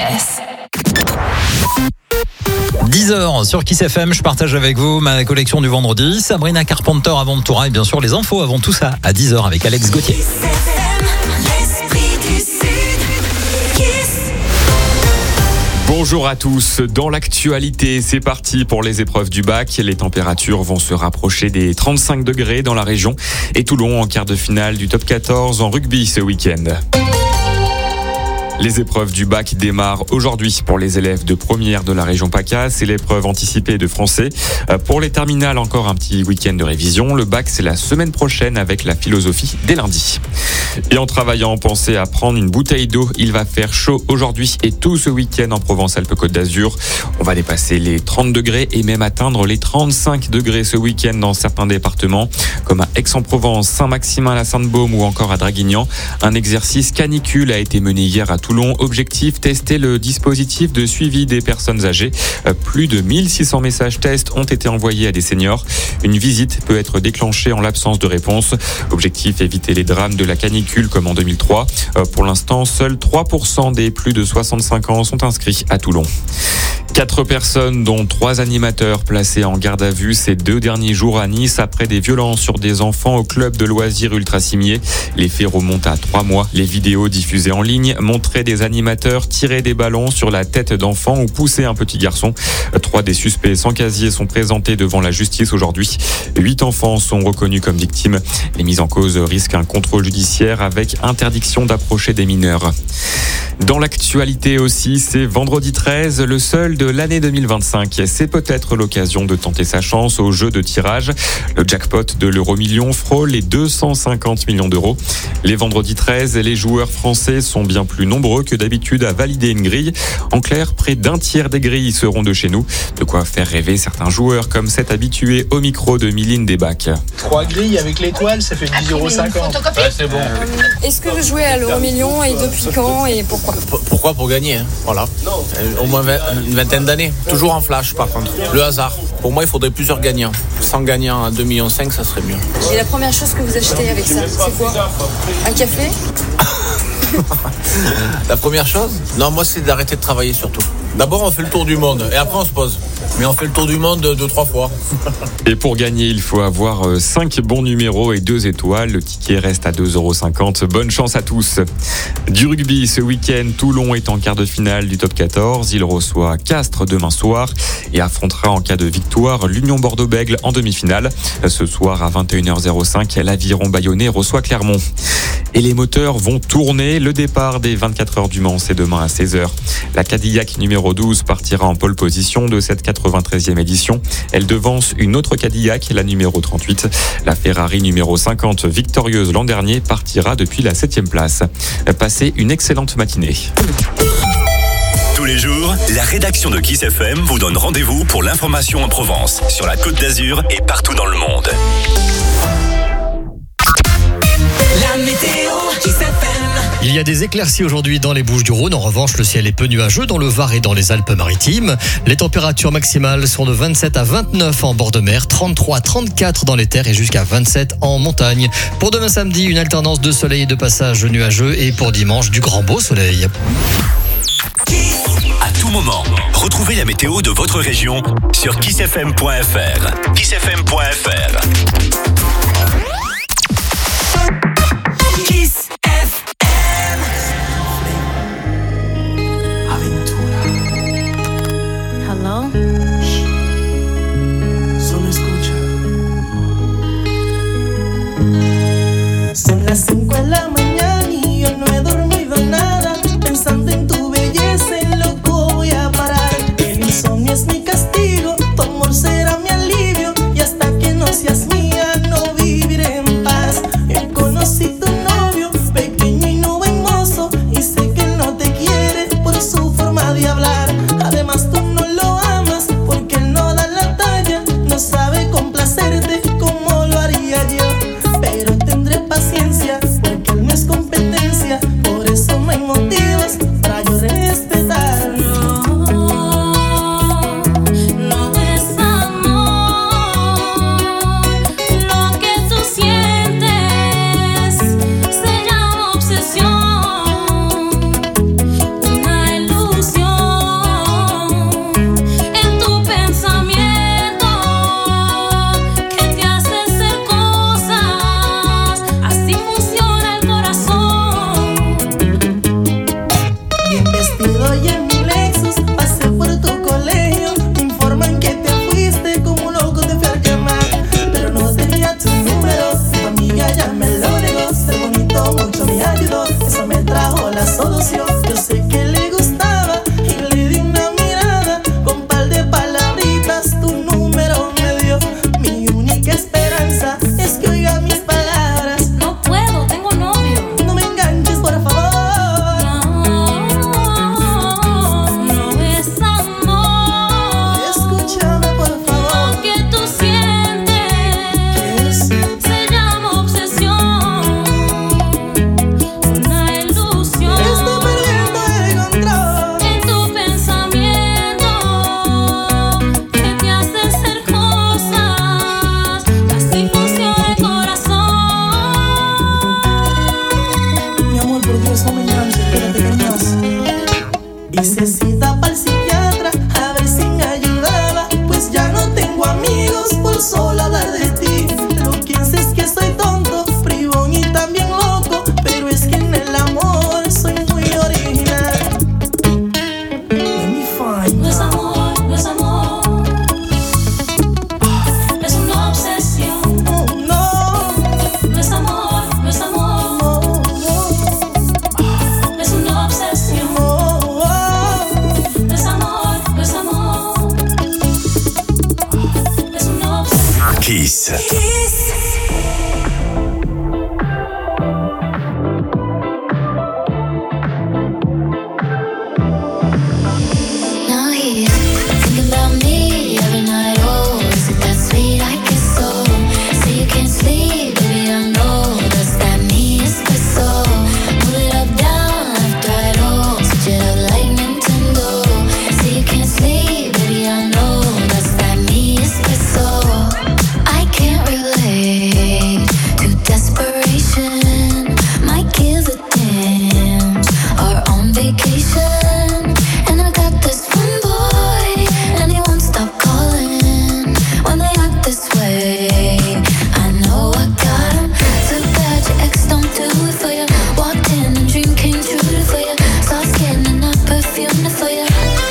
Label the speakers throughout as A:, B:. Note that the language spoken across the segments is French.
A: Kiss.
B: 10h sur Kiss FM, je partage avec vous ma collection du vendredi. Sabrina Carpenter avant le tour et bien sûr les infos avant tout ça à 10h avec Alex Gauthier.
C: Bonjour à tous. Dans l'actualité, c'est parti pour les épreuves du bac. Les températures vont se rapprocher des 35 degrés dans la région et Toulon en quart de finale du top 14 en rugby ce week-end. Les épreuves du bac démarrent aujourd'hui pour les élèves de première de la région PACA. C'est l'épreuve anticipée de français. Pour les terminales, encore un petit week-end de révision. Le bac, c'est la semaine prochaine avec la philosophie dès lundi. Et en travaillant, pensez à prendre une bouteille d'eau. Il va faire chaud aujourd'hui et tout ce week-end en Provence-Alpes-Côte d'Azur. On va dépasser les 30 degrés et même atteindre les 35 degrés ce week-end dans certains départements, comme à Aix-en-Provence, Saint-Maximin-la-Sainte-Baume ou encore à Draguignan. Un exercice canicule a été mené hier à Toulon. Objectif, tester le dispositif de suivi des personnes âgées. Plus de 1600 messages tests ont été envoyés à des seniors. Une visite peut être déclenchée en l'absence de réponse. Objectif, éviter les drames de la canicule comme en 2003. Pour l'instant, seuls 3% des plus de 65 ans sont inscrits à Toulon. 4 personnes, dont 3 animateurs placés en garde à vue ces 2 derniers jours à Nice après des violences sur des enfants au club de loisirs Ultra Cimier. Les faits remontent à 3 mois. Les vidéos diffusées en ligne montraient des animateurs tirer des ballons sur la tête d'enfants ou pousser un petit garçon. 3 des suspects sans casier sont présentés devant la justice aujourd'hui. 8 enfants sont reconnus comme victimes. Les mises en cause risquent un contrôle judiciaire avec interdiction d'approcher des mineurs. Dans l'actualité aussi, c'est vendredi 13, le seul de l'année 2025. C'est peut-être l'occasion de tenter sa chance au jeu de tirage. Le jackpot de l'euro-million frôle les 250 millions d'euros. Les vendredis 13, les joueurs français sont bien plus nombreux que d'habitude à valider une grille. En clair, près d'un tiers des grilles seront de chez nous. De quoi faire rêver certains joueurs comme cet habitué au micro de Miline Desbacs.
D: 3 grilles avec l'étoile, ça fait 10,50 €. Ouais, c'est bon.
E: Est-ce que vous jouez à l'euro-million et depuis quand et pourquoi ?
D: Pourquoi ? Pour gagner, hein. Voilà. Au moins une vingtaine d'années. Toujours en flash par contre. Le hasard. Pour moi, il faudrait plusieurs gagnants. 100 gagnants à 2,5 millions, ça serait mieux.
E: Et la première chose que vous achetez avec ça, c'est quoi ? Un café ?
D: La première chose ? Non, moi, c'est d'arrêter de travailler surtout. D'abord, on fait le tour du monde et après, on se pose. Mais on fait le tour du monde 2-3 fois.
C: Et pour gagner, il faut avoir 5 bons numéros et 2 étoiles. Le ticket reste à 2,50 €. Bonne chance à tous. Du rugby, ce week-end, Toulon est en quart de finale du top 14. Il reçoit Castres demain soir et affrontera en cas de victoire l'Union Bordeaux-Bègles en demi-finale. Ce soir à 21h05, l'Aviron Bayonnais reçoit Clermont. Et les moteurs vont tourner. Le départ des 24 heures du Mans, c'est demain à 16h. La Cadillac numéro 12 partira en pole position de cette 93e édition. Elle devance une autre Cadillac, la numéro 38. La Ferrari numéro 50, victorieuse l'an dernier, partira depuis la 7e place. Passez une excellente matinée.
F: Tous les jours, la rédaction de Kiss FM vous donne rendez-vous pour l'information en Provence, sur la Côte d'Azur et partout dans le monde.
G: La météo Kiss FM.
H: Il y a des éclaircies aujourd'hui dans les Bouches-du-Rhône. En revanche, le ciel est peu nuageux dans le Var et dans les Alpes-Maritimes. Les températures maximales sont de 27 à 29 en bord de mer, 33 à 34 dans les terres et jusqu'à 27 en montagne. Pour demain samedi, une alternance de soleil et de passage nuageux et pour dimanche, du grand beau soleil.
F: À tout moment, retrouvez la météo de votre région sur kissfm.fr. kissfm.fr.
G: Kiss FM.
E: Hello?
G: Solo escucha. Son las 5 de la mañana y yo no he dormido nada. Pensando en tu belleza, en loco voy a parar. El insomnio es mi castigo, tu amor será mi alivio. Y hasta que no seas mía, no viviré en paz. Yo conocí tu novio, pequeño y no buen mozo. Y sé que él no te quiere por su forma de hablar. Además tú no lo amas porque él no da la talla. No sabe complacerte como lo haría yo. Pero tendré paciencia porque él no es competencia. Por eso no hay motivos para yo respetarlo. Vestido y en mi Lexus, pasé por tu colegio. Me informan que te fuiste como un loco, te fui a quemar. Pero no tenía tu número, tu amiga ya me lo negó. Ser bonito mucho me ayudó, eso me trajo la solución. Yo sé que le gustaba y le di una mirada. Con par de palabritas tu número me dio. Mi única esperanza es que oiga mis palabras.
E: No puedo, tengo novio.
G: No me enganches, por favor.
E: No es amor.
G: Escúchame, por favor.
E: Lo que tú sientes se llama obsesión. Una ilusión.
G: Estoy perdiendo el control.
E: En tu pensamiento que te hace hacer cosas. Así funciona el corazón.
G: Mi amor, por Dios, no me enganches, espérate que hay más. Hice cita para el psiquiatra a ver si me ayudaba. Pues ya no tengo amigos por solo hablar de ti. Lo que sé es que soy tonto, bribón y también loco. Pero es que en el amor soy muy original. Let me find
E: No es
G: out.
E: amor, no es amor. Es una obsesión.
G: Oh, no,
E: No es amor, no es amor.
G: no,
E: Es una obsesión.
G: no, no.
E: No es amor, no es amor. Es una obsesión.
F: Kiss.
A: Now he's thinking about me every night. Oh, is it that sweet? I guess so. Say you can't sleep, baby. I know that's that me espresso. Move it up, down, left, right. Oh, switch it up like Nintendo. Say you can't sleep, baby. I know that's that me espresso. I can't relate to desperation. Might give a damn. Are on vacation. And I got this one boy, and he won't stop calling when they act this way. I know I got him. Too bad your ex don't do it for you. Walked in and dream came true for you. Soft skin and not perfume for you.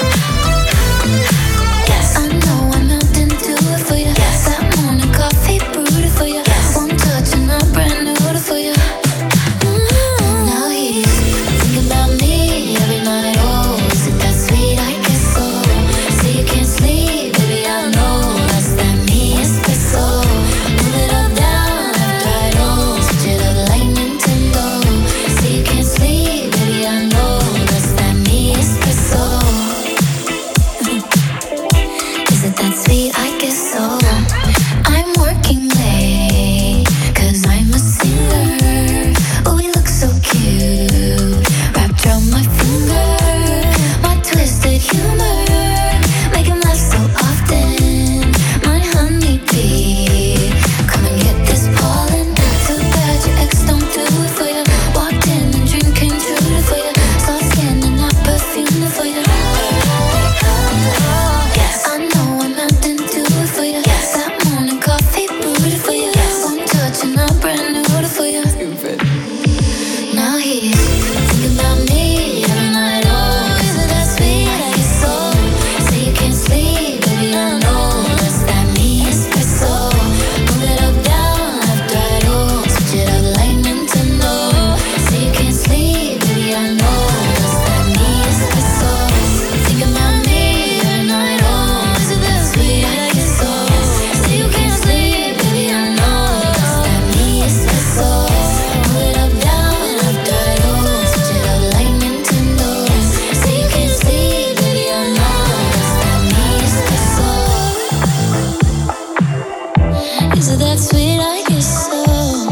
A: Yes, I know I'm out and do it for you. Yes, that morning coffee brewed it for you. Yes, one touch and I'm brand new for you. Now he's thinking about me every night. Oh, is it that sweet? I guess so. Say you can't sleep, baby. I know that's that me espresso. Move it up, down, left, right. Oh, switch it up like Nintendo. Say you can't sleep, baby. I know that's that me espresso. Is it that sweet? I guess so. I'm working late, 'cause I'm a singer. Oh, we look so cute, wrapped around my finger. My twisted humor, make him laugh so often. My honeybee, come and get this pollen. Too bad your ex don't do it for you. Walked in and dream came true for you. Soft skin and not perfume for you. Yes, I know I'm out and do it for you. Yes, that morning coffee brewed for you. Yes, one touch and I'm brand new for you. Now he's thinking about me every night. Oh, is it that sweet? I guess so. Say you can't sleep, baby. I know that's that me espresso. Move it up, down, left, right. Oh, switch it up like Nintendo. Say you can't sleep, baby. I know that's that me espresso. Thinking about me every night. Oh, is it that sweet? I guess so. Say you can't sleep, baby. I know that's that me espresso. Move it up, down, left, right. Oh, switch it up like Nintendo. Say you can't sleep, baby. I know that's that me espresso. Is it that sweet? I guess so.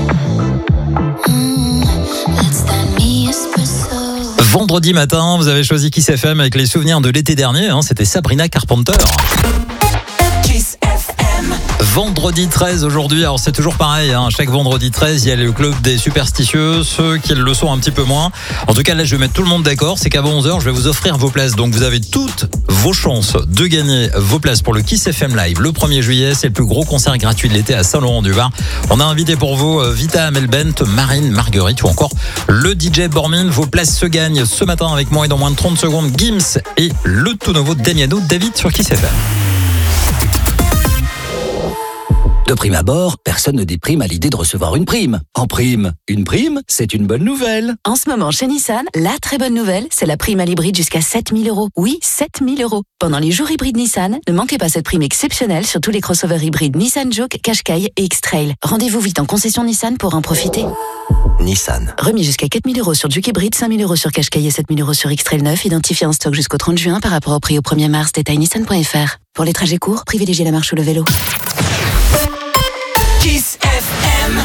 A: That's that me espresso.
B: Vendredi matin, vous avez choisi Kiss FM avec les souvenirs de l'été dernier. C'était Sabrina Carpenter. Vendredi 13 aujourd'hui, alors c'est toujours pareil, hein. Chaque vendredi 13, il y a le club des superstitieux, ceux qui le sont un petit peu moins. En tout cas, là, je vais mettre tout le monde d'accord, c'est qu'avant 11h, je vais vous offrir vos places. Donc, vous avez toutes vos chances de gagner vos places pour le Kiss FM Live. Le 1er juillet, c'est le plus gros concert gratuit de l'été à Saint-Laurent-du-Var. On a invité pour vous Vita Amelbent, Marine Marguerite ou encore le DJ Bormin. Vos places se gagnent ce matin avec moi et dans moins de 30 secondes, Gims et le tout nouveau Damiano David sur Kiss FM.
I: De prime abord, personne ne déprime à l'idée de recevoir une prime. En prime, une prime, c'est une bonne nouvelle.
J: En ce moment, chez Nissan, la très bonne nouvelle, c'est la prime à l'hybride jusqu'à 7 000 €. Oui, 7 000 €. Pendant les jours hybrides Nissan, ne manquez pas cette prime exceptionnelle sur tous les crossovers hybrides Nissan Juke, Qashqai et X-Trail. Rendez-vous vite en concession Nissan pour en profiter.
I: Nissan.
J: Remis jusqu'à 4 000 € sur Juke hybride, 5 000 € sur Qashqai et 7 000 € sur X-Trail 9, identifié en stock jusqu'au 30 juin par rapport au prix au 1er mars. Détail nissan.fr. Pour les trajets courts, privilégiez la marche ou le vélo.
G: Kiss FM.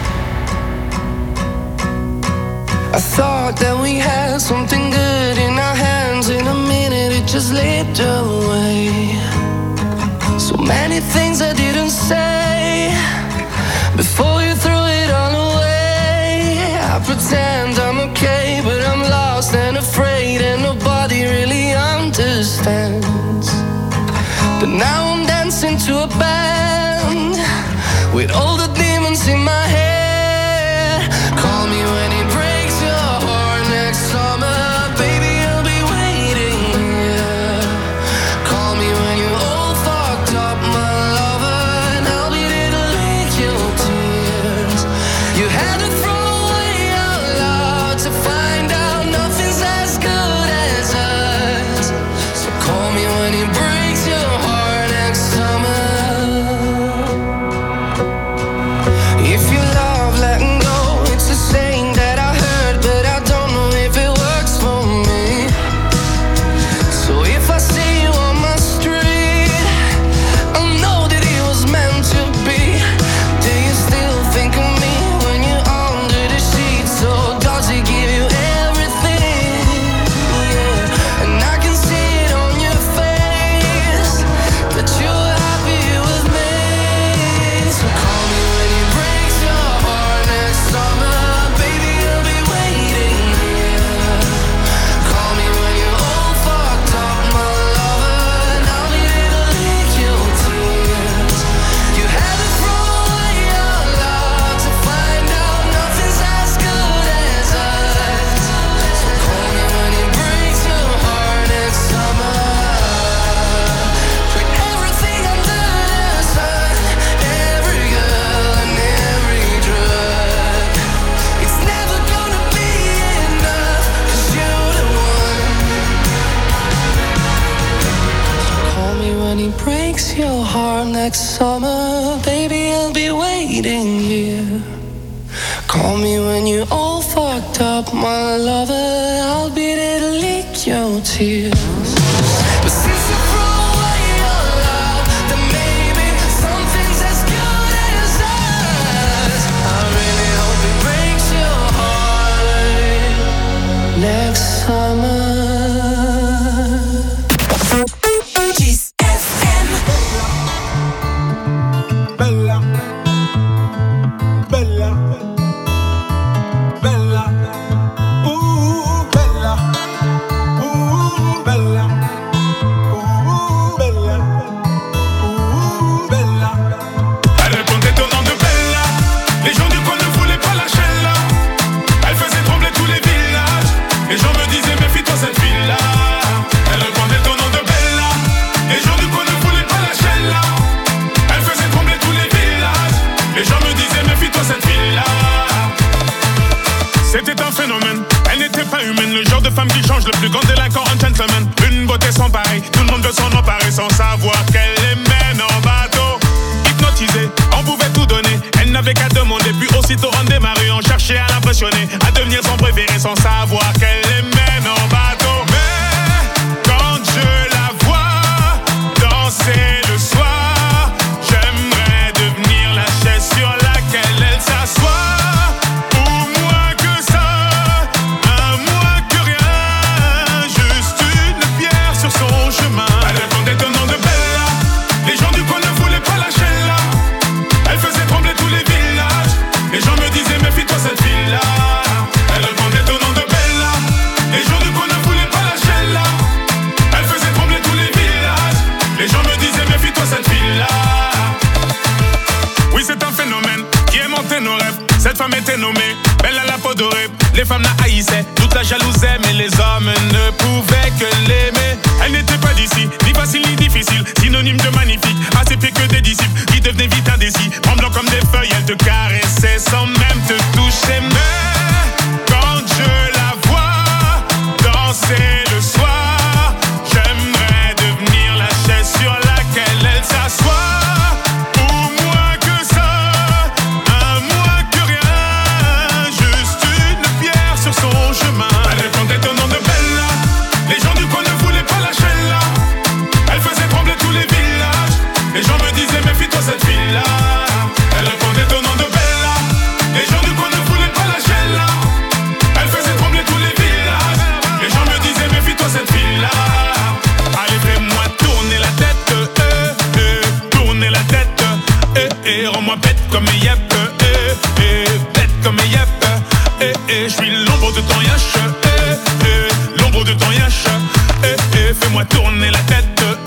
G: I thought that we had something good in our hands. In a minute it just slipped away. So many things I didn't say before you threw it all away. I pretend I'm okay, but I'm lost and afraid, and nobody really understands. But now I'm dancing to a band with all the demons in my head. Call me when it breaks your heart next summer. Baby, I'll be waiting here. Call me when you're all fucked up, my lover, and I'll be there to lick your tears. You had to throw away our love to find out nothing's as good as us. So call me when it breaks your heart next summer. If you love letting go, it's a saying that I heard, but I don't know if it works for me. So if I see you on my street, I know that it was meant to be. Do you still think of me when you're under the sheets? So does it give you everything? Yeah. And I can see it on your face that you're happy with me. So call me when it breaks your heart next summer. Baby, I'll be waiting here. Call me when you're all fucked up, my lover, and I'll be there to lick your tears. You had to throw away your love to find out nothing's as good as us. So call me when it breaks your heart next summer. Put everything under the sun, every girl and every drug. It's never gonna be enough, 'cause you're the one. So call me when he breaks your heart next summer. Baby, I'll be waiting here. Call me when you're all fucked up, my lover. I'll be there to lick your tears. But since you threw away your love, then maybe something's as good as us. I really hope it breaks your heart next summer. Kiss FM.
K: Bella, bella, bella, bella, bella, bella, bella. Elle répondait au nom de Bella. Les gens du coin ne voulaient pas lâcher là. Elle faisait trembler tous les villages. Les gens me disaient méfie-toi cette fille-là. Elle répondait au nom de Bella. Les gens du coin ne voulaient pas lâcher là. Elle faisait trembler tous les villages. Les gens me disaient méfie-toi cette fille-là. C'était un phénomène, elle n'était pas humaine. Le genre de femme qui change le plus grand délinquant en gentleman. Une beauté sans pareil, tout le monde veut s'en emparer sans savoir qu'elle les mène en bateau. Hypnotisée, on pouvait tout donner. Elle n'avait qu'à demander, puis aussitôt on démarrait. On cherchait à l'impressionner, à devenir son préféré sans savoir qu'elle les mène en bateau. Mais quand je la vois danser le soir, j'aimerais devenir la chaise sur laquelle elle s'assoit. Ou moins que ça, un moins que rien, juste une pierre sur son chemin. Elle répondait au nom de Bella. Les gens du coin ne voulaient pas lâcher là. odoré. Les femmes la haïssaient, toute la jalousaient, mais les hommes ne pouvaient que l'aimer. Elle n'était pas d'ici, ni facile ni difficile, synonyme de magnifique, à ses pieds que des disciples, qui devenaient vite indécis, tremblant comme des feuilles, elle te caressait sans même te toucher. Mais quand je la vois danser le soir, j'aimerais devenir la chaise sur laquelle elle s'assoit. Rends-moi bête comme Yep, bête comme Yep, je suis l'ombre de ton yash, l'ombre de ton yash, fais-moi tourner la tête,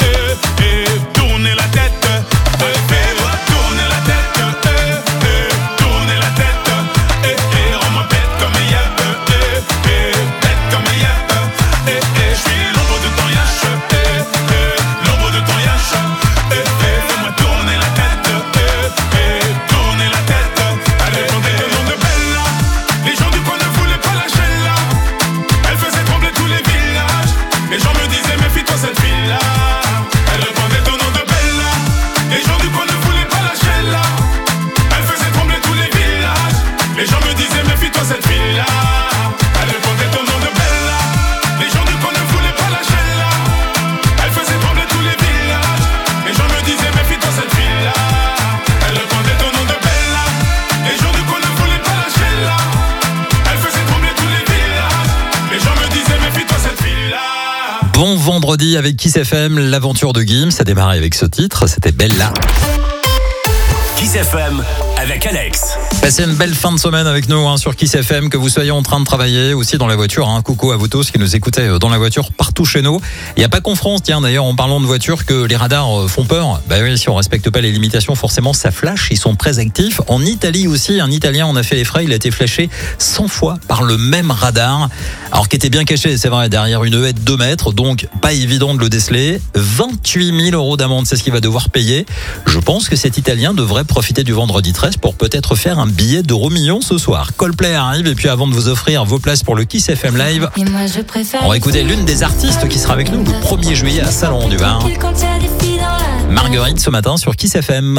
K: tourner la tête, fais-moi tourner la tête, tourner la tête, rends-moi bête comme Yep, bête comme Yep, je suis l'ombre de ton yash, l'ombre de ton yash, fais-moi tourner la tête. Tourner la tête, elle répondait au nom de Bella. Les gens du coin ne voulaient pas lâcher là. Elle faisait trembler tous les villages. Les gens me disaient méfie-toi cette fille-là. Elle répondait au nom de Bella. Les gens du coin ne voulaient pas lâcher là. Elle faisait trembler tous les villages. Les gens me disaient méfie-toi cette fille-là. Elle répondait au nom de Bella. Les gens du coin ne voulaient pas lâcher là. Elle faisait trembler tous les villages. Les gens me disaient méfie-toi cette fille-là. Elle répondait au nom de Bella. Les gens du coin ne voulaient pas lâcher là. Elle faisait trembler tous les villages. Les gens me disaient méfie-toi cette fille-là.
B: Bon vendredi avec Kiss FM, l'aventure de Gims. Ça démarrait avec ce titre, c'était Bella.
F: Kiss FM avec Alex.
B: Passez une belle fin de semaine avec nous sur Kiss FM, que vous soyez en train de travailler aussi dans la voiture. Coucou à vous tous qui nous écoutez dans la voiture partout chez nous. Il n'y a pas qu'en France, tiens, d'ailleurs, en parlant de voiture, que les radars font peur. Bah oui, si on respecte pas les limitations, forcément, ça flash. Ils sont très actifs. En Italie aussi, un Italien en a fait les frais. Il a été flashé 100 fois par le même radar. Alors, qui était bien caché, c'est vrai, derrière une haie de 2 mètres. Donc, pas évident de le déceler. 28 000 € d'amende, c'est ce qu'il va devoir payer. Je pense que cet Italien devrait profiter du vendredi 13 pour peut-être faire un billet d'euro million ce soir. Coldplay arrive, et puis avant de vous offrir vos places pour le Kiss FM Live, on va écouter l'une des artistes qui sera avec nous le 1er juillet à Salon-du-Var. Marguerite ce matin sur Kiss FM.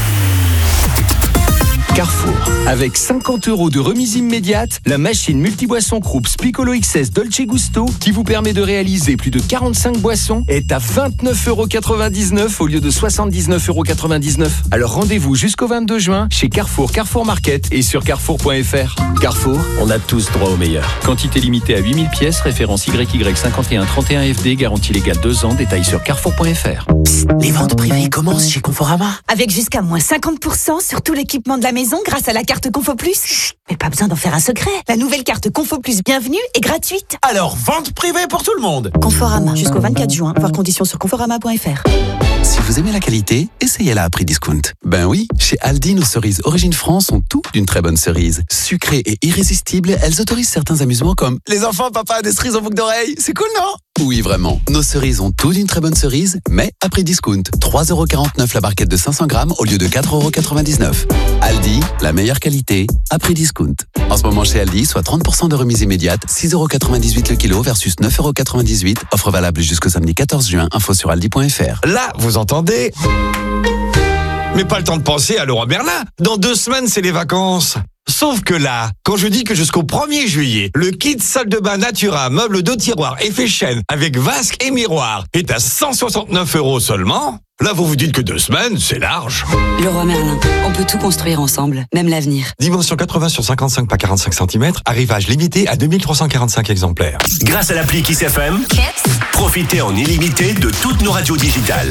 L: Carrefour. Avec 50 € de remise immédiate, la machine multiboisson Krups Piccolo XS Dolce Gusto, qui vous permet de réaliser plus de 45 boissons, est à 29,99 € au lieu de 79,99 €. Alors rendez-vous jusqu'au 22 juin chez Carrefour, Carrefour Market et sur carrefour.fr. Carrefour, on a tous droit au meilleur. Quantité limitée à 8000 pièces, référence YY5131FD, garantie légale 2 ans, détails sur carrefour.fr.
M: Les ventes privées commencent chez Conforama.
N: Avec jusqu'à moins 50% sur tout l'équipement de la maison grâce à la carte Confo Plus. Chut, mais pas besoin d'en faire un secret. La nouvelle carte Confo Plus Bienvenue est gratuite.
M: Alors, vente privée pour tout le monde.
N: Conforama, jusqu'au 24 juin. Voir conditions sur conforama.fr.
O: Si vous aimez la qualité, essayez-la à prix discount. Ben oui, chez Aldi, nos cerises Origine France ont tout d'une très bonne cerise. Sucrées et irrésistibles, elles autorisent certains amusements comme les enfants, papa a des cerises en boucle d'oreille. C'est cool, non? Oui, vraiment. Nos cerises ont tout d'une très bonne cerise, mais à prix discount. 3,49 € la barquette de 500 grammes au lieu de 4,99 €. Aldi, la meilleure qualité, à prix discount. En ce moment chez Aldi, soit 30% de remise immédiate, 6,98 € le kilo versus 9,98 €. Offre valable jusqu'au samedi 14 juin. Info sur aldi.fr.
P: Là, vous entendez? Mais pas le temps de penser à Leroy Merlin. Dans 2 semaines, c'est les vacances. Sauf que là, quand je dis que jusqu'au 1er juillet, le kit salle de bain Natura, meuble de tiroir effet chêne avec vasque et miroir est à 169 € seulement, là vous vous dites que 2 semaines, c'est large.
Q: Leroy Merlin, on peut tout construire ensemble, même l'avenir.
P: Dimension 80 sur 55 par 45 cm, arrivage limité à 2345 exemplaires.
F: Grâce à l'appli Kiss FM, profitez en illimité de toutes nos radios digitales.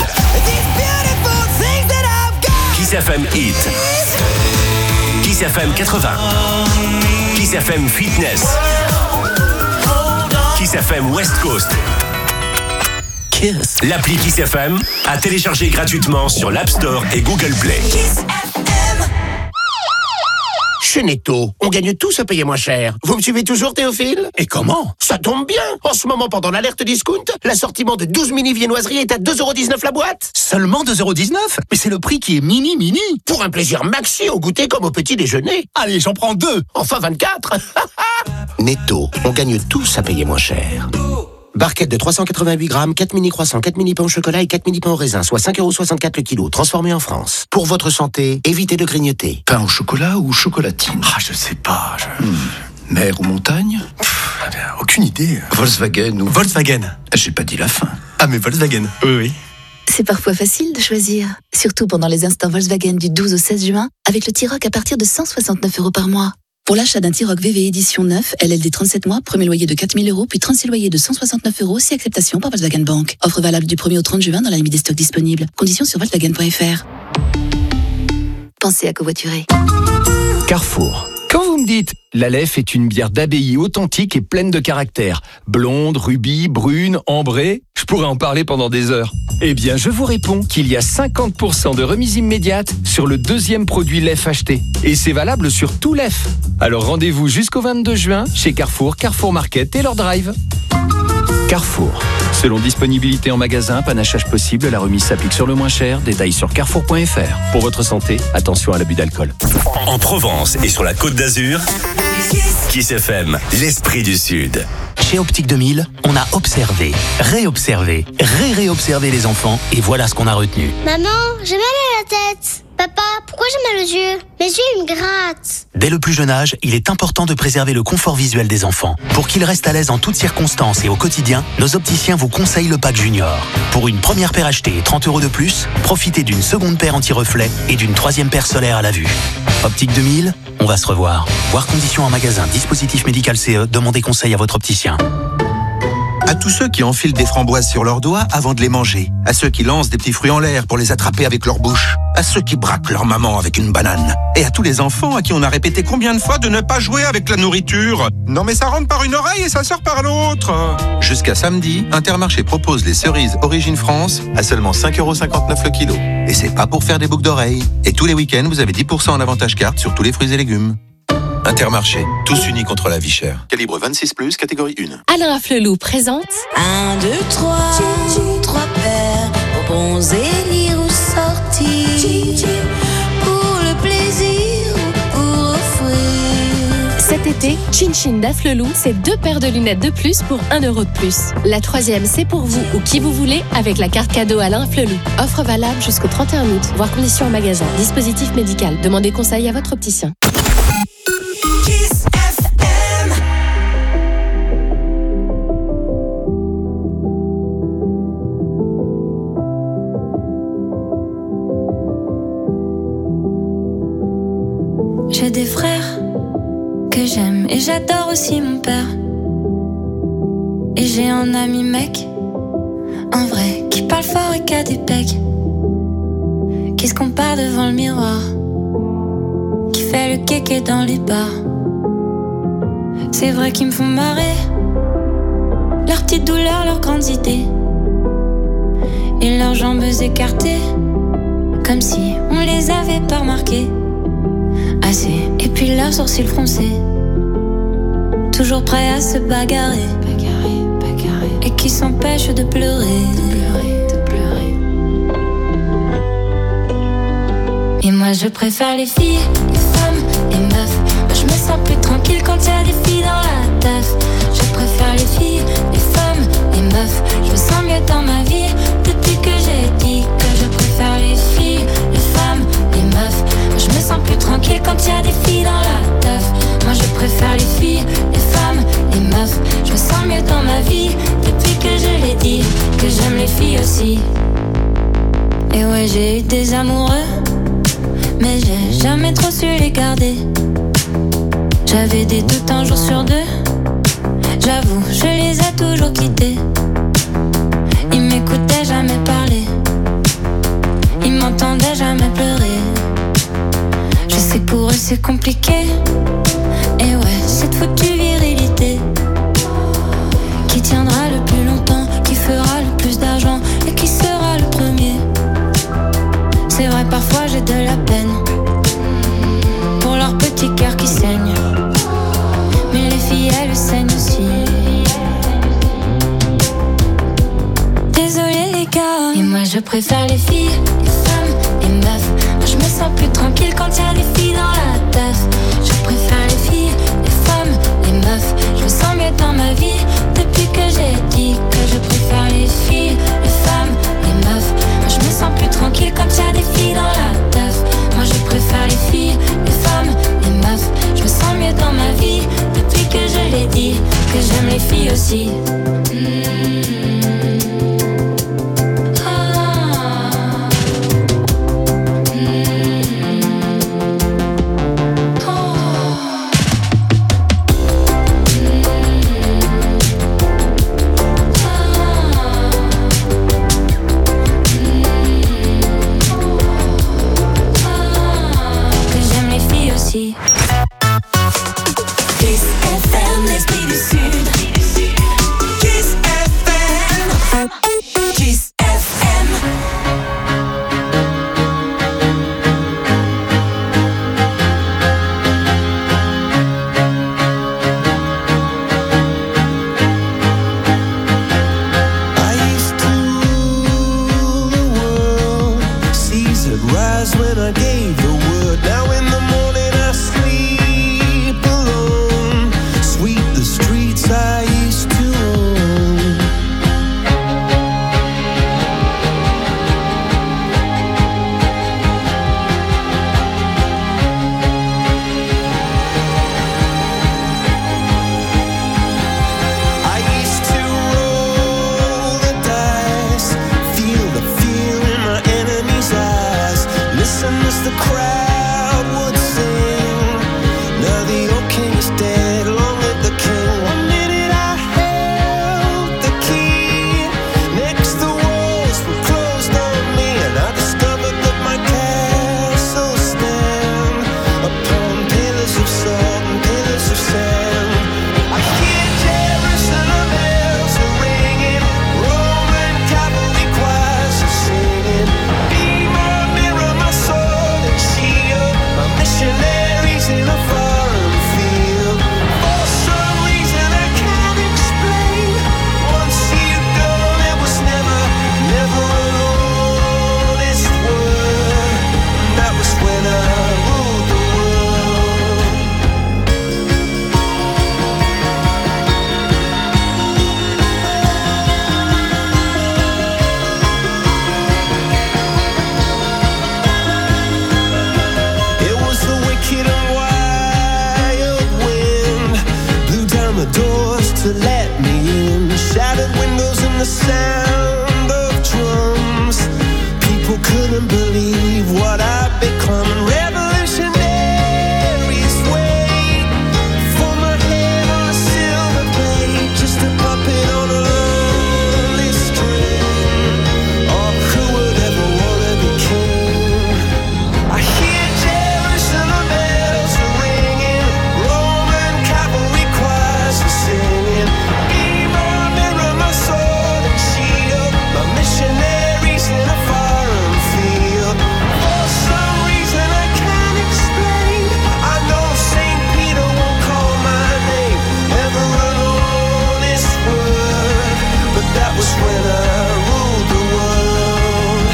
F: Kiss FM Hit, Kiss FM 80, Kiss FM Fitness, Kiss FM West Coast. Kiss. L'appli Kiss FM à télécharger gratuitement sur l'App Store et Google Play.
M: Chez Netto, on gagne tous à payer moins cher. Vous me suivez toujours, Théophile? Et comment? Ça tombe bien. En ce moment, pendant l'alerte discount, l'assortiment de 12 mini viennoiseries est à 2,19€ la boîte.
R: Seulement 2,19€? Mais c'est le prix qui est mini.
M: Pour un plaisir maxi au goûter comme au petit déjeuner.
R: Allez, j'en prends 2.
M: Enfin 24. Netto, on gagne tous à payer moins cher. Barquette de 388 grammes, 4 mini croissants, 4 mini pains au chocolat et 4 mini pains au raisin, soit 5,64€ le kilo, transformés en France. Pour votre santé, évitez de grignoter.
R: Pain au chocolat ou chocolatine? Je sais pas. Mer ou montagne? Aucune idée. Volkswagen ou... Volkswagen. J'ai pas dit la fin. Ah, mais Volkswagen. Oui.
J: C'est parfois facile de choisir, surtout pendant les instants Volkswagen du 12 au 16 juin, avec le T-Roc à partir de 169€ par mois. Pour l'achat d'un T-Roc VV édition 9, LLD 37 mois, premier loyer de 4 000 €, puis 36 loyers de 169€, si acceptation par Volkswagen Bank. Offre valable du 1er au 30 juin dans la limite des stocks disponibles. Conditions sur Volkswagen.fr. Pensez à covoiturer.
L: Carrefour. Quand vous me dites « l'Aleph est une bière d'abbaye authentique et pleine de caractère, blonde, rubis, brune, ambrée », je pourrais en parler pendant des heures. Eh bien, je vous réponds qu'il y a 50% de remise immédiate sur le deuxième produit Lef acheté. Et c'est valable sur tout Lef. Alors rendez-vous jusqu'au 22 juin chez Carrefour, Carrefour Market et leur drive. Carrefour. Selon disponibilité en magasin, panachage possible, la remise s'applique sur le moins cher. Détails sur carrefour.fr. Pour votre santé, attention à l'abus d'alcool.
F: En Provence et sur la Côte d'Azur, Kiss FM, l'esprit du Sud.
S: Chez Optique 2000, on a observé, réobservé, réobservé les enfants et voilà ce qu'on a retenu.
T: Maman, j'ai mal à la tête. Papa, pourquoi j'ai mal aux yeux? Mes yeux, ils me grattent.
S: Dès le plus jeune âge, il est important de préserver le confort visuel des enfants. Pour qu'ils restent à l'aise en toutes circonstances et au quotidien, nos opticiens vous conseillent le pack Junior. Pour une première paire achetée et 30 € de plus, profitez d'une seconde paire anti-reflet et d'une troisième paire solaire à la vue. Optique 2000, on va se revoir. Voir conditions en magasin, dispositif médical CE, demandez conseil à votre opticien.
U: À tous ceux qui enfilent des framboises sur leurs doigts avant de les manger. À ceux qui lancent des petits fruits en l'air pour les attraper avec leur bouche. À ceux qui braquent leur maman avec une banane. Et à tous les enfants à qui on a répété combien de fois de ne pas jouer avec la nourriture. Non mais ça rentre par une oreille et ça sort par l'autre. Jusqu'à samedi, Intermarché propose les cerises Origine France à seulement 5,59€ le kilo. Et c'est pas pour faire des boucles d'oreilles. Et tous les week-ends, vous avez 10% en avantage carte sur tous les fruits et légumes. Intermarché, tous unis contre la vie chère. Calibre 26+, catégorie 1.
V: Alain Flelou présente
A: 1, 2, 3, 3 paires, bons élire ou sortir, pour le plaisir ou pour offrir.
V: Cet été, Chin Chin d'Afflelou, c'est 2 paires de lunettes de plus pour 1 € de plus. La troisième, c'est pour vous ou qui vous voulez avec la carte cadeau Alain Flelou. Offre valable jusqu'au 31 août. Voir conditions en magasin. Dispositif médical. Demandez conseil à votre opticien.
A: Kiss FM.
W: J'ai des frères que j'aime et j'adore aussi mon père. Et j'ai un ami mec, un vrai, qui parle fort et qui a des pecs, qui se compare devant le miroir, qui fait le kéké dans les bars. C'est vrai qu'ils me font marrer, leurs petites douleurs, leurs grandes idées, et leurs jambes écartées, comme si on les avait pas remarquées assez. Et puis leurs sourcils froncés, toujours prêts à se bagarrer, et qui s'empêchent de pleurer. Et moi je préfère les filles, les femmes, les meufs. Moi je me sens plus tranquille quand y a des filles dans la teuf. Je préfère les filles, les femmes, les meufs. Je me sens mieux dans ma vie depuis que j'ai dit que je préfère les filles, les femmes, les meufs. Moi je me sens plus tranquille quand y a des filles dans la teuf. Moi je préfère les filles, les femmes, les meufs. Je me sens mieux dans ma vie depuis que je l'ai dit que j'aime les filles aussi. Et ouais, j'ai eu des amoureux, mais j'ai jamais trop su les garder. J'avais des doutes un jour sur deux, j'avoue, je les ai toujours quittés. Ils m'écoutaient jamais parler, ils m'entendaient jamais pleurer. Je sais que pour eux c'est compliqué, et ouais, cette foutue virilité qui tiendra le plus longtemps, qui fera le plus d'argent et qui sera le premier. C'est vrai, parfois j'ai de la peine pour leur petit cœur qui gars. Et moi je préfère les filles, les femmes, les meufs. Moi je me sens plus tranquille quand y a des filles dans la teuf. Je préfère les filles, les femmes, les meufs. Je me sens mieux dans ma vie depuis que j'ai dit que je préfère les filles, les femmes, les meufs. Moi je me sens plus tranquille quand y a des filles dans la teuf. Moi je préfère les filles, les femmes, les meufs. Je me sens mieux dans ma vie depuis que je l'ai dit que j'aime les filles aussi.
A: Kiss FM, l'esprit du Sud. Kiss FM. Kiss FM.
G: I used to rule the world. Seas would rise when I gave the word. Now in the morning I sleep alone. Sweep the streets I used to own. I used to roll the dice, feel the fear in my enemy's eyes. Listen as the crowd would sing. Now the old king is dead, long live the king. One minute I held the key, next the walls were closed on me, and I discovered that my castle stand upon pillars of salt and pillars of sand. I hear Jerusalem bells are ringing, Roman cavalry choirs are singing. Be my mirror, my sword and shield, my missionaries in a foreign field. For some reason I can't explain, once you've gone it was never, never an honest word. That was when I ruled the world. It was the wicked and wild wind, blew down the doors to let me in. Shattered windows and the sound of drums. People couldn't believe what I'd become. Revolutionaries wait for my head on a silver plate, just a puppet on a lonely string. Oh, who would ever wanna be king? I hear Jerusalem bells are ringing, Roman cavalry choirs are singing. Be my mirror, my sword and shield, my missionaries in a foreign field. For some reason I can't explain, I know St. Peter won't call my name, never an honest word, but that was when I ruled the world.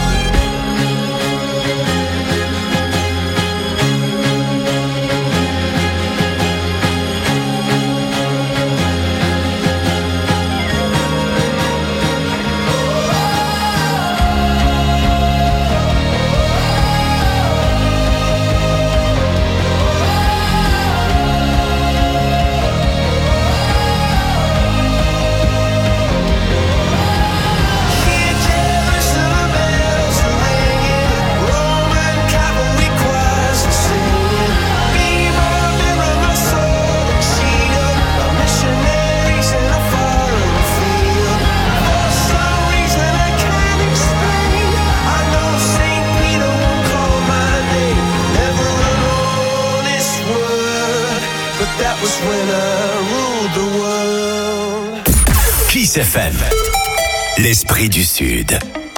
G: Hear Jerusalem bells are ringing, Roman cavalry choirs are singing. Be my mirror, my sword and shield, my missionaries in a foreign field. For some reason I can't explain, I know St. Peter won't call my name, never an honest word, but that was when I ruled the world.
F: Kiss FM, l'esprit du Sud.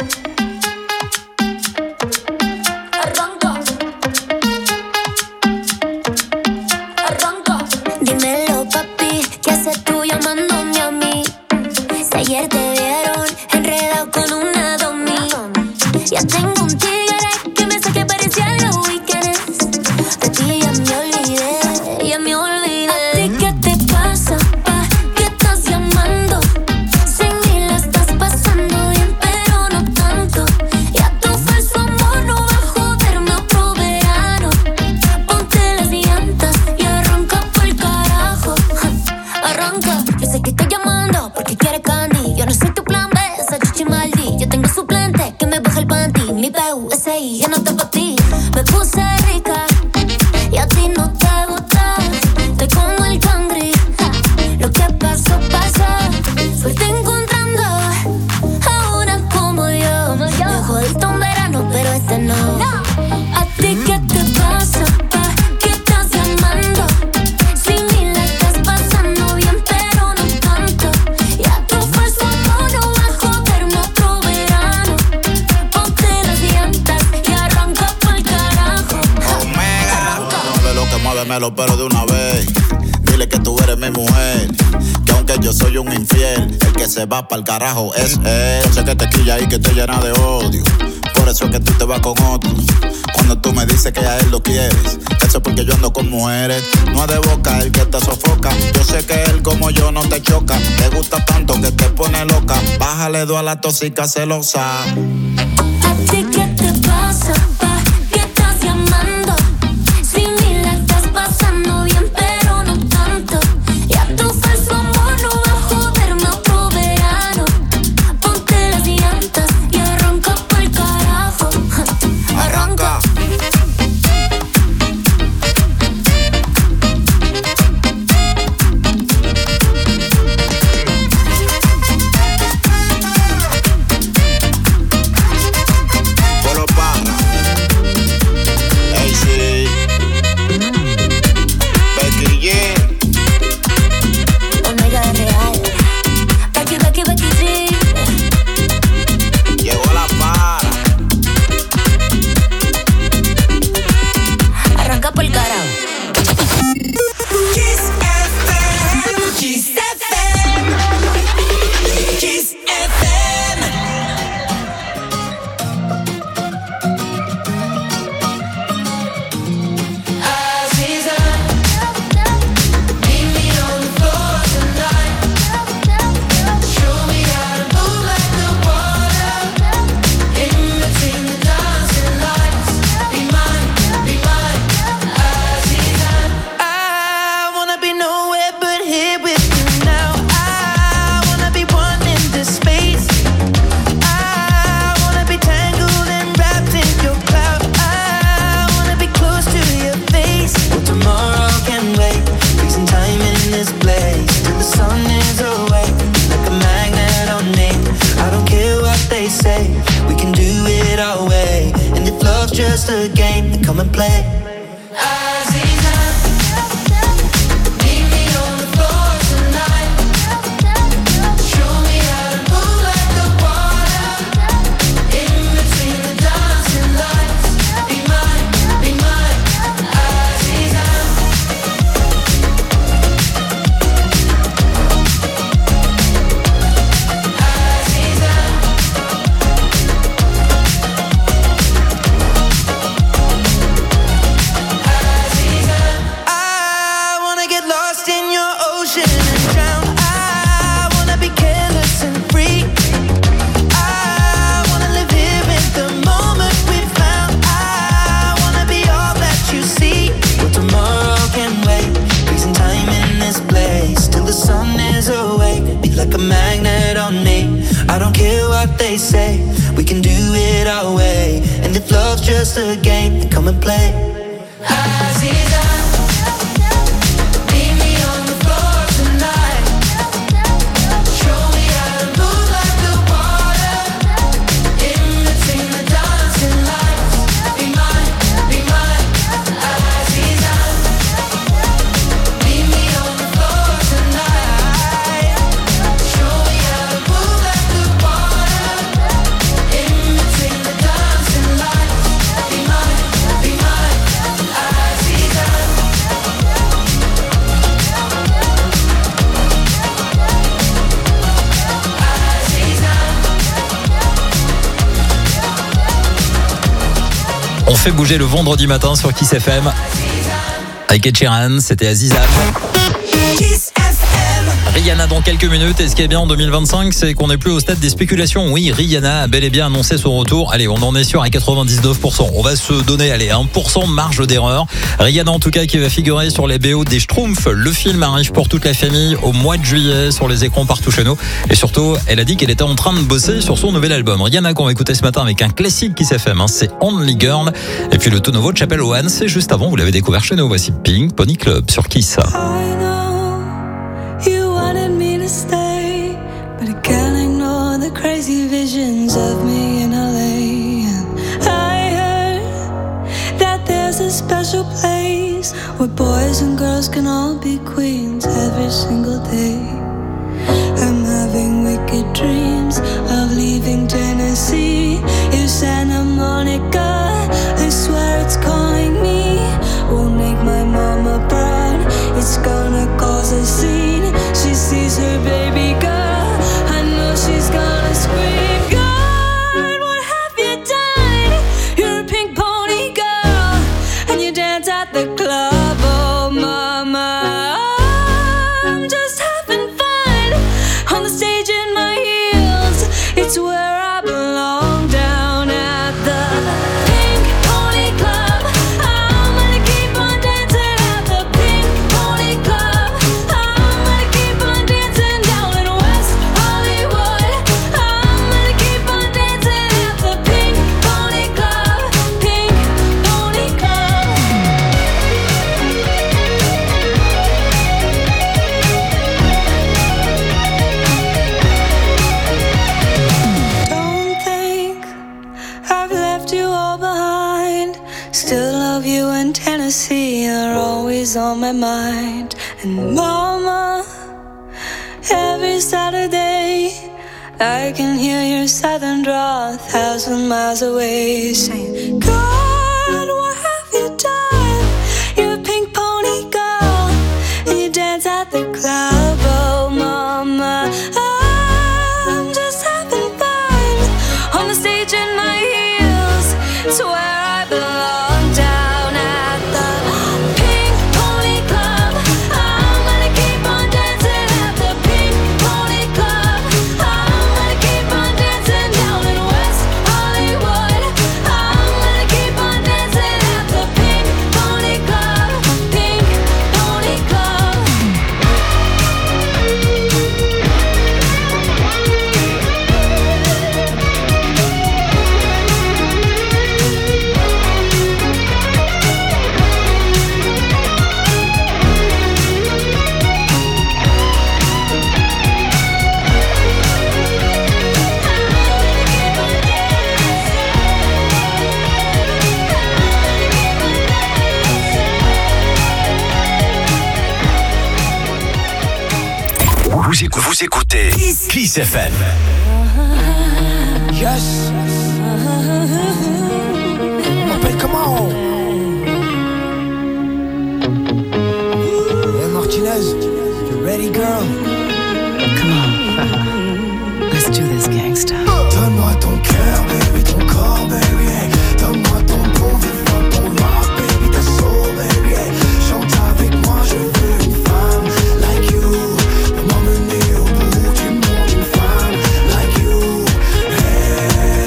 A: Dímelo, papi, ¿qué haces tú llamándome a mí? Si ayer te vieron enredado con una
W: tengo un tigre que me saque parecía los weekends. De ti ya me olvidé, ya me olvidé. ¿A ti qué te pasa, pa? ¿Qué estás llamando? Sin mí la estás pasando bien, pero no tanto. Ya tu falso amor no va a joderme otro verano. Ponte las llantas y arranca pa'l carajo. Arranca, yo sé que estás llamando porque quieres candy. Yo no soy tu plan B, esa chichi maldi. Yo tengo suplente que me baja el panty. Mi PUSI, ya no está pa' ti. Me puse rica y a ti no te gusta. Estoy como el cangri, lo que pasó, pasó. Suerte encontrando a una como yo. Me jodiste un verano, pero este no. ¿A ti qué te pasa, pa? ¿Qué estás llamando? Sin mí la estás pasando bien, pero no tanto. Ya tu falso amor no va a joderme otro verano. Ponte las llantas y arranca pa'l carajo.
C: Mueve lo que mueve, lo pero de una vez. Dile que tú eres mi mujer, que aunque yo soy un infiel, el que se va pa'l carajo es él. Sé que te quilla y que te llena de odio, por eso es que tú te vas con otro. Cuando tú me dices que a él lo quieres, eso es porque yo ando con mujeres. No es de boca el que te sofoca, yo sé que él como yo no te choca. Te gusta tanto que te pone loca, bájale dos a la tóxica celosa.
W: ¿A ti qué te pasa, pa? ¿Qué estás llamando? Sin mí la estás pasando bien, pero no tanto. Ya tu falso amor no va a joderme otro verano. Ponte las llantas y arranca pa'l carajo. Arranca.
C: Polo Parra, AC, Becky G.
W: Omega de real. Becky, Becky, Becky G.
C: Llegó la para.
W: Arranca pa'l carajo.
G: Kiss FM, Kiss FM, Kiss FM. Aziza, meet me on the floor tonight. Show me how to move like the water. In between the dancing lights, be mine, Aziza. I wanna be nowhere but here with you now. I wanna be one in this space. I wanna be tangled and wrapped in your cloud. I wanna be close to your face. Well, tomorrow can wait. Freezing time in this place till the sun is away. Like a magnet on me. I don't care what they say. We can do it our way. And if love's just a game, then come and play. Aziza, meet me on the floor tonight. Show me how to move like the water. In between the dancing lights, be mine, Aziza. I wanna get lost in your ocean and drown. I wanna be careless and free. I wanna live here in the moment we found. I wanna be all that you see. Well, tomorrow can wait. Freezing time in this place till the sun is awake. Be like a magnet on me. I don't care what they say. We can do it our way. And if love's just a game, then come and play. Aziza, meet me on the floor tonight. Show me how to move like the water. In between the dancing lights, be mine, Aziza. Meet me on the floor tonight. Show me how to move like the water. In between the dancing lights, be mine, Aziza.
B: On fait bouger le vendredi matin sur Kiss FM. Avec Ed Sheeran, c'était Aziza. Rihanna dans quelques minutes. Et ce qui est bien en 2025, c'est qu'on n'est plus au stade des spéculations. Oui, Rihanna a bel et bien annoncé son retour. Allez, on en est sûr à 99%. On va se donner, 1% marge d'erreur. Rihanna en tout cas qui va figurer sur les BO des Schtroumpfs. Le film arrive pour toute la famille au mois de juillet sur les écrans partout chez nous. Et surtout, elle a dit qu'elle était en train de bosser sur son nouvel album. Rihanna qu'on va écouter ce matin avec un classique qui s'est fait, c'est Only Girl. Et puis le tout nouveau de Chapel Owen, c'est juste avant, vous l'avez découvert chez nous. Voici Pink Pony Club sur Kiss.
D: Stay, but I can't ignore the crazy visions of me in LA. And I heard that there's a special place where boys and girls can all be queens every single day. I'm having wicked dreams of leaving Tennessee. If Santa Monica, I swear it's calling me. Won't make my mama proud, it's gonna cause a scene. She sees her baby girl, I know she's gonna scream. God, what have you done? You're a pink pony girl, and you dance at the club, oh mama. I'm just having fun, on the stage in my heels. It's where I belong, down at the Pink Pony Club. I'm gonna keep on dancing at the Pink Pony Club. I'm gonna keep on dancing down in West Hollywood. I'm gonna keep on dancing at the Pink Pony Club. Pink Pony Club. Don't think I've left you all behind. Still love you in Tennessee, you're always on my mind. And mama, every Saturday I can hear your southern drawl 1,000 miles away, saying, God, what have you done? You're a pink pony girl, and you dance at the club, oh mama. I'm just having fun, on the stage in my heels. It's where I belong, down at the Pink Pony Club. I'm gonna keep on dancing at the Pink Pony Club. I'm gonna keep on dancing down in West Hollywood. I'm gonna keep on dancing at the Pink Pony Club. Pink Pony Club.
F: Vous écoutez Kiss FM.
E: Yes. M'appelle comment? Hey Martinez, you ready, girl?
H: Come on. Let's do this, gangsta.
E: Donne-moi ton cœur, baby, ton corps, baby. Hey. Donne-moi ton bon vivant, ton rock, baby, ta soul, baby. Hey. Chante avec moi, je veux une femme like you. Pour m'emmener au bout du monde, une femme like you. Hey.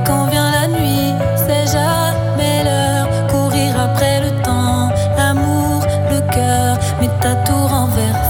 W: quand vient la nuit, c'est jamais l'heure. Courir après le temps, l'amour, le cœur, mais t'as tout renversé.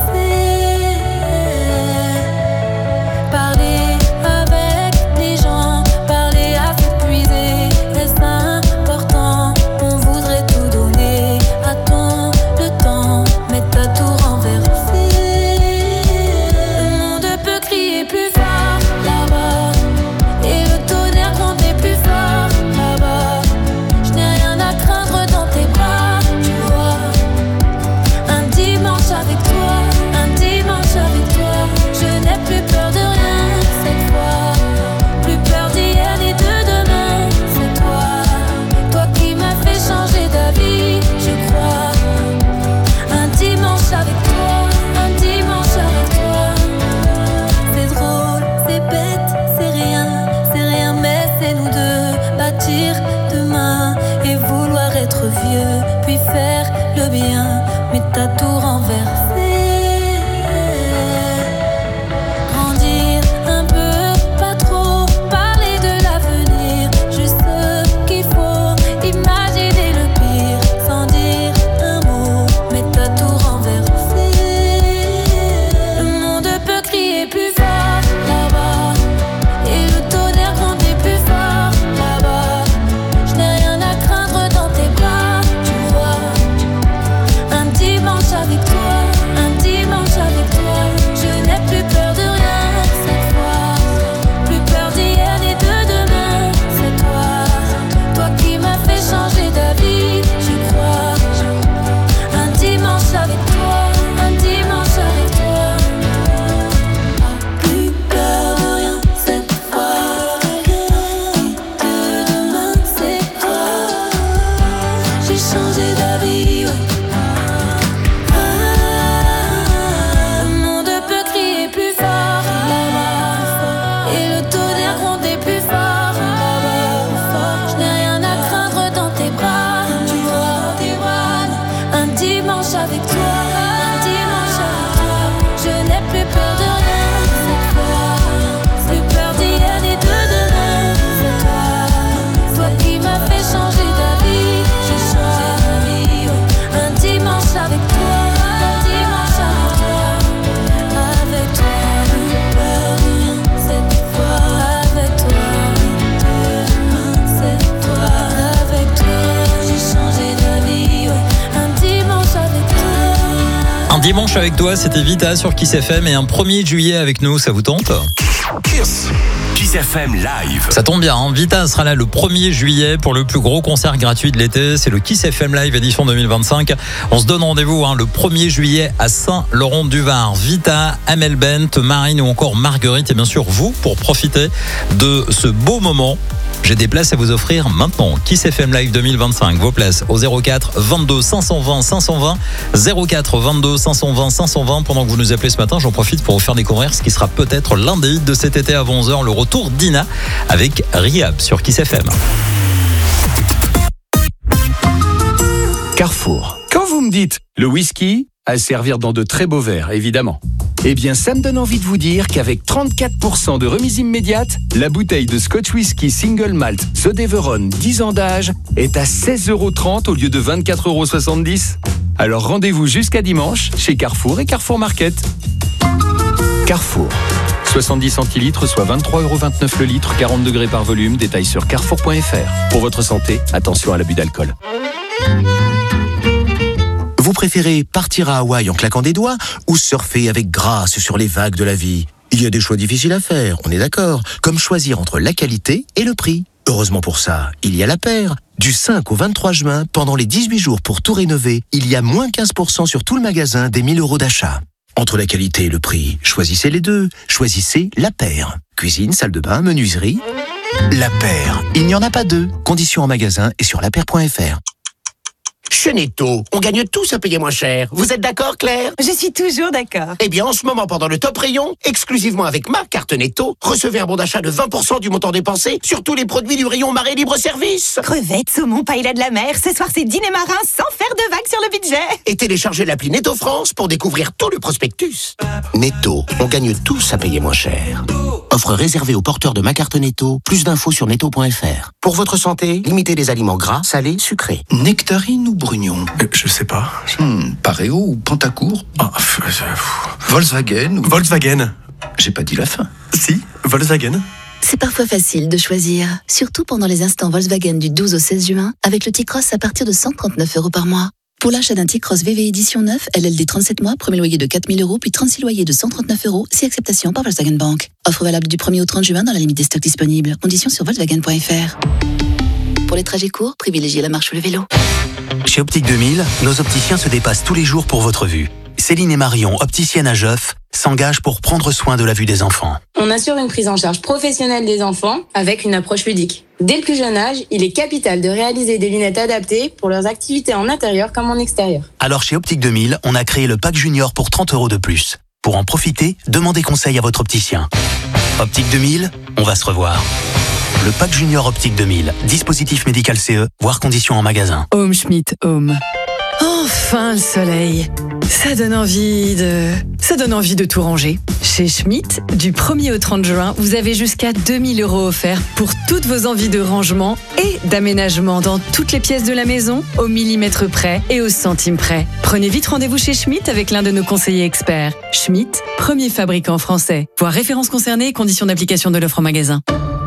W: Parler avec les gens, parler à s'épuiser, est-ce important? On voudrait tout donner, attends le temps, mais t'as tout renversé. Le monde peut crier plus fort là-bas, et le tonnerre gronder plus fort là-bas. Je n'ai rien à craindre dans tes bras, tu vois. Un dimanche avec toi, un dimanche avec toi. Je n'ai plus peur de rien cette fois, plus peur d'hier ni de demain. C'est toi, toi qui m'as fait changer d'avis, je crois. Un dimanche avec toi, un dimanche avec toi. C'est drôle, c'est bête, c'est rien, mais c'est nous deux. Bâtir demain et vouloir être vieux, puis faire le bien, mais t'as tout renversé. Grandir un peu, pas trop, parler de l'avenir, juste ce qu'il faut, imaginer le pire, sans dire un mot, mais t'as tout renversé. Le monde peut crier plus fort là-bas, et le tonnerre gronder plus fort là-bas. Je n'ai rien à craindre dans tes bras, tu vois. Un dimanche avec toi, un dimanche avec toi. Je n'ai plus peur de rien cette fois, plus peur d'hier ni de demain. C'est toi, toi qui m'as fait changer d'avis, je crois. Un dimanche avec toi, un dimanche avec toi. Plus peur de rien cette fois, de demain c'est toi. J'ai changé d'avis, ouais. Le monde peut crier plus fort là-bas, et le tonnerre gronder plus fort là-bas. Je n'ai rien à craindre dans tes bras, tu vois. Un dimanche avec toi, un dimanche avec toi. Je n'ai plus peur de rien cette fois, plus peur d'hier ni de demain. C'est toi, toi qui m'as fait changer d'avis, j'ai changé d'avis, ouais. Un dimanche avec toi, un dimanche avec toi. Avec toi, plus peur de rien cette fois. Avec toi, c'est toi. Avec toi, j'ai changé d'avis, ouais. Un dimanche avec toi.
B: Un dimanche avec toi, c'était Vita sur Kiss FM et un 1er juillet avec nous, ça vous tente?
F: Kiss FM Live.
B: Ça tombe bien, hein. Vita sera là le 1er juillet pour le plus gros concert gratuit de l'été. C'est le Kiss FM Live édition 2025. On se donne rendez-vous le 1er juillet à Saint-Laurent-du-Var. Vita, Amel Bent, Marine ou encore Marguerite et bien sûr vous pour profiter de ce beau moment. J'ai des places à vous offrir maintenant. Kiss FM Live 2025. Vos places au 04 22 520 520 04 22 520 520. Pendant que vous nous appelez ce matin, j'en profite pour vous faire découvrir ce qui sera peut-être l'un des hits de cet été à 11h, le retour d'Ina avec Rihab sur Kiss FM.
L: Carrefour. Quand vous me dites le whisky, à servir dans de très beaux verres, évidemment. Eh bien, ça me donne envie de vous dire qu'avec 34% de remise immédiate, la bouteille de Scotch Whisky Single Malt The Deveron 10 ans d'âge est à 16,30 € au lieu de 24,70 €. Alors rendez-vous jusqu'à dimanche chez Carrefour et Carrefour Market. Carrefour. 70 centilitres, soit 23,29 € le litre, 40 degrés par volume. Détail sur carrefour.fr. Pour votre santé, attention à l'abus d'alcool.
M: Vous préférez partir à Hawaï en claquant des doigts ou surfer avec grâce sur les vagues de la vie? Il y a des choix difficiles à faire, on est d'accord, comme choisir entre la qualité et le prix. Heureusement pour ça, il y a La Paire. Du 5 au 23 juin, pendant les 18 jours pour tout rénover, il y a moins 15% sur tout le magasin des 1 000 € d'achat. Entre la qualité et le prix, choisissez les deux. Choisissez La Paire. Cuisine, salle de bain, menuiserie. La Paire. Il n'y en a pas deux. Conditions en magasin et sur lapaire.fr. Chez Netto, on gagne tous à payer moins cher. Vous êtes d'accord, Claire?
H: Je suis toujours d'accord.
M: Eh bien, en ce moment, pendant le top rayon, exclusivement avec ma carte Netto, recevez un bon d'achat de 20% du montant dépensé sur tous les produits du rayon Marais Libre Service.
H: Crevettes, saumon, paella de la mer. Ce soir, c'est dîner marin sans faire de vagues sur le budget.
M: Et téléchargez l'appli Netto France pour découvrir tout le prospectus. Netto, on gagne tous à payer moins cher. Offre réservée aux porteurs de ma carte Netto. Plus d'infos sur netto.fr. Pour votre santé, limitez les aliments gras, salés, sucrés.
R: Nectarine ou Brugnon? Je sais pas. Pareo ou Pantacourt? Volkswagen ou...
I: Volkswagen.
R: J'ai pas dit la fin.
I: Si, Volkswagen.
J: C'est parfois facile de choisir, surtout pendant les instants Volkswagen du 12 au 16 juin, avec le T-Cross à partir de 139 € par mois. Pour l'achat d'un T-Cross VV édition 9, LLD 37 mois, premier loyer de 4 000 €, puis 36 loyers de 139 €, si acceptation par Volkswagen Bank. Offre valable du 1er au 30 juin dans la limite des stocks disponibles. Conditions sur Volkswagen.fr. Pour les trajets courts, privilégiez la marche ou le vélo.
S: Chez Optique 2000, nos opticiens se dépassent tous les jours pour votre vue. Céline et Marion, opticiennes à Geoff, s'engagent pour prendre soin de la vue des enfants.
K: On assure une prise en charge professionnelle des enfants avec une approche ludique. Dès le plus jeune âge, il est capital de réaliser des lunettes adaptées pour leurs activités en intérieur comme en extérieur.
S: Alors chez Optique 2000, on a créé le pack junior pour 30 € de plus. Pour en profiter, demandez conseil à votre opticien. Optique 2000, on va se revoir. Le pack junior Optique 2000, dispositif médical CE, voire conditions en magasin.
H: Home Schmidt Home. Enfin le soleil. Ça donne envie de tout ranger. Chez Schmidt, du 1er au 30 juin, vous avez jusqu'à 2 000 € offerts pour toutes vos envies de rangement et d'aménagement dans toutes les pièces de la maison, au millimètre près et au centime près. Prenez vite rendez-vous chez Schmidt avec l'un de nos conseillers experts. Schmidt, premier fabricant français. Voir références concernées et conditions d'application de l'offre en magasin.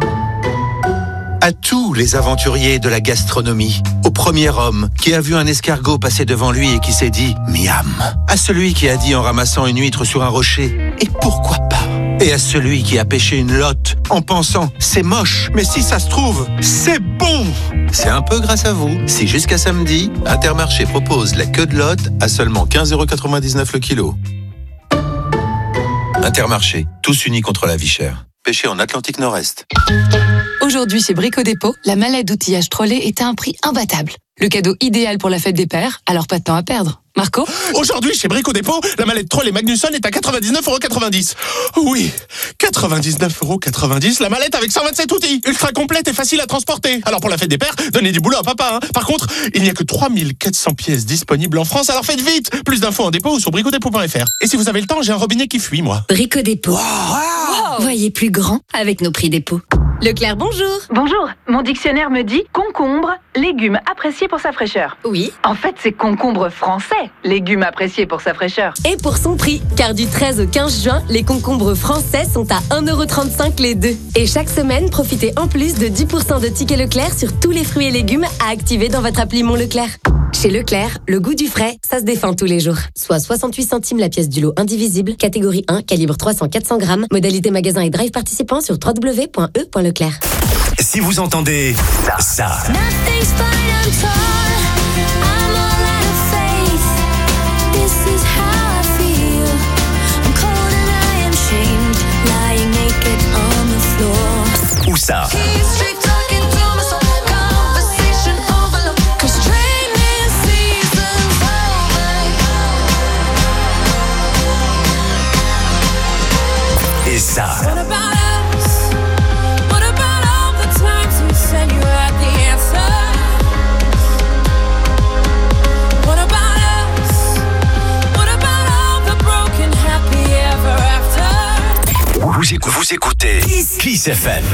U: À tous les aventuriers de la gastronomie, au premier homme qui a vu un escargot passer devant lui et qui s'est dit « miam », à celui qui a dit en ramassant une huître sur un rocher « et pourquoi pas ?» et à celui qui a pêché une lotte en pensant « c'est moche, mais si ça se trouve, c'est bon !» C'est un peu grâce à vous. Si jusqu'à samedi, Intermarché propose la queue de lotte à seulement 15,99 € le kilo. Intermarché, tous unis contre la vie chère. Pêché en Atlantique Nord-Est.
N: Aujourd'hui chez Brico Dépôt, la mallette d'outillage Trolley est à un prix imbattable. Le cadeau idéal pour la fête des pères, alors pas de temps à perdre. Marco ?
I: Aujourd'hui chez Brico Dépôt, la mallette Trolley Magnusson est à 99,90 €. Oui, 99,90 €, la mallette avec 127 outils, ultra complète et facile à transporter. Alors pour la fête des pères, donnez du boulot à papa. Par contre, il n'y a que 3400 pièces disponibles en France, alors faites vite. Plus d'infos en dépôt ou sur bricodépôt.fr. Et si vous avez le temps, j'ai un robinet qui fuit, moi.
X: Brico Dépôt. Voyez plus grand avec nos prix dépôt. Leclerc, bonjour.
Y: Bonjour, mon dictionnaire me dit concombre, légume apprécié pour sa fraîcheur.
X: Oui.
Y: En fait, c'est concombre français, légume apprécié pour sa fraîcheur.
X: Et pour son prix, car du 13 au 15 juin, les concombres français sont à 1,35 € les deux. Et chaque semaine, profitez en plus de 10% de tickets Leclerc sur tous les fruits et légumes à activer dans votre appli Mon Leclerc. Chez Leclerc, le goût du frais, ça se défend tous les jours. Soit 68 centimes la pièce du lot indivisible, catégorie 1, calibre 300-400 grammes, modalité magasin et drive participant sur www.e.leclerc.
F: Si vous entendez ça. Ou ça. Et ça. Vous écoutez Kiss FM.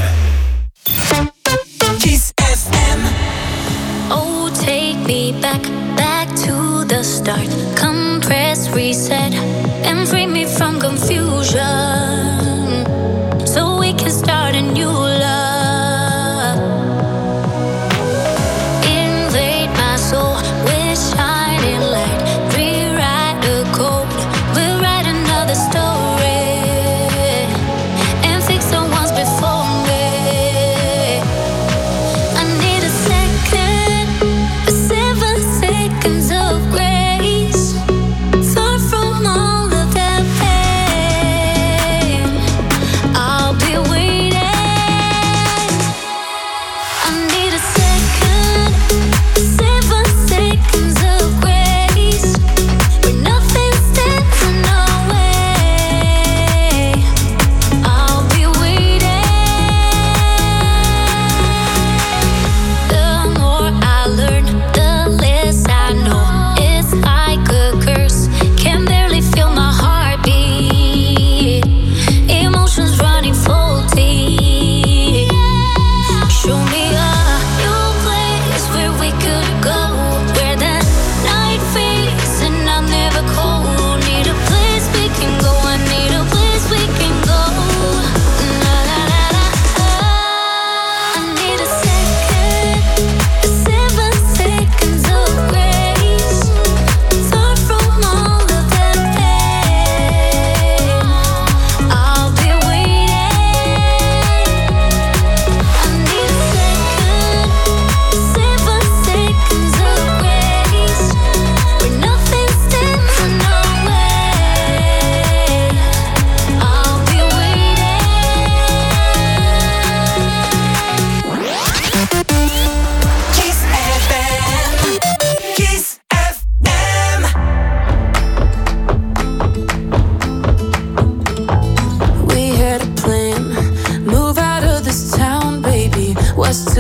A: Kiss FM. Oh, take me back to the start. Come press reset and free me from confusion, so we can start a new love. Invade my soul with shining light. Rewrite the code. We'll write another story.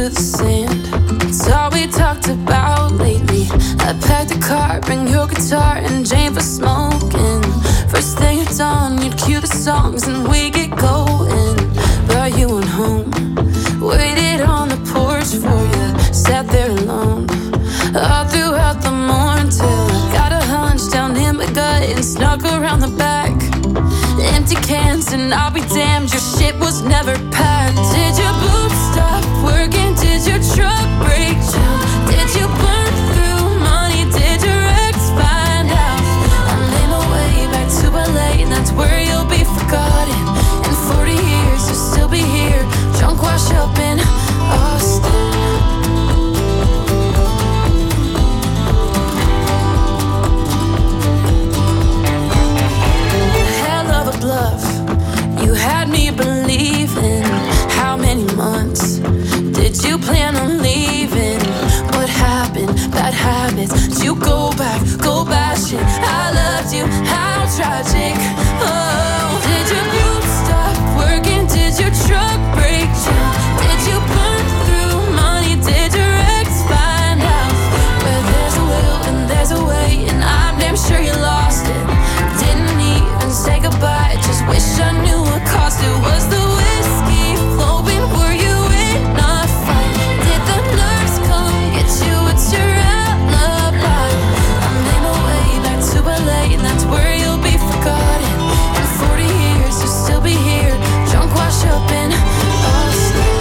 O: the sand. It's all we talked about lately. I packed the car, bring your guitar and Jane for smoking. First thing at dawn, you'd cue the songs and we get going. But you went home, waited on the porch for you, sat there alone all throughout the morning till I got a hunch down in my gut and snuck around the back. Empty cans and I'll be damned, your shit was never packed. Did your boobs stop working? Did your truck break down? Did you burn through money? Did your ex find out? I made my way back to LA and that's where you'll be forgotten. In 40 years you'll still be here, drunk wash up in Austin. Bluff. You had me believing. How many months did you plan on leaving? What happened? Bad habits. Did you go back? Go bash it. I loved you. How tragic. Oh, did your boobs stop working? Did your truck break down? Did you burn through money? Did your ex find out? Where there's a will and there's a way, and I'm damn sure you lost it. Didn't even say goodbye, just wish I knew what cost it. Was the whiskey flowing? Were you in a fight? Did the nurse come get you? It's your alibi. I made my way back to LA and that's where you'll be forgotten. In 40 years you'll still be here, drunk wash up in Austin.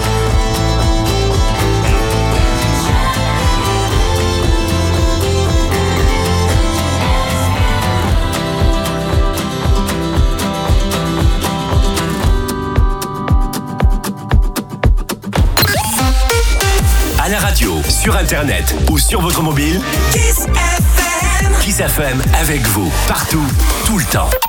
F: À la radio, sur internet ou sur votre mobile, Kiss FM avec vous, partout, tout le temps.